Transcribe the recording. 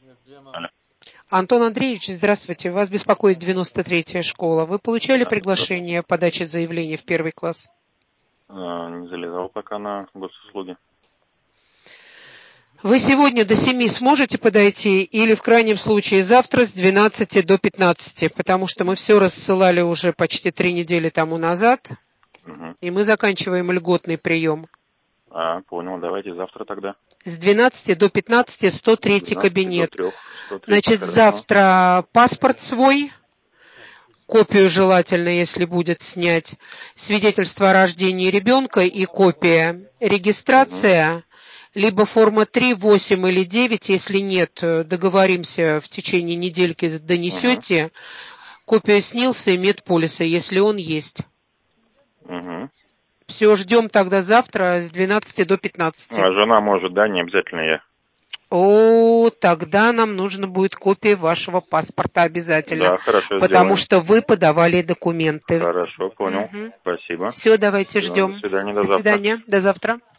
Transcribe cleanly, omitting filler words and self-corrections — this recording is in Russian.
Алло. Антон Андреевич, здравствуйте. Вас беспокоит 93-я школа. Вы получали Да, приглашение о подаче заявления в первый класс? не залезал пока на госуслуги. Вы сегодня до 7 сможете подойти или в крайнем случае завтра с 12 до 15? Потому что мы все рассылали уже почти 3 недели тому назад, Угу. и мы заканчиваем льготный прием. Понял. Давайте завтра тогда. С 12 до 15 103 12 кабинет. до 3. 103, Значит, хорошо. завтра паспорт свой, копию желательно, если будет снять, свидетельство о рождении ребенка и копия, регистрация, либо форма 3, 8 или 9, если нет, договоримся, в течение недельки донесете, копию СНИЛСа и медполиса, если он есть. Угу. Все, ждем тогда завтра с 12 до 15. А жена может, да, не обязательно я. О, тогда нам нужно будет копия вашего паспорта обязательно, Да, хорошо, потому сделаем. что вы подавали документы. Хорошо, понял. Спасибо. Все, давайте Всё, ждем. до свидания, до До завтра. свидания, до завтра.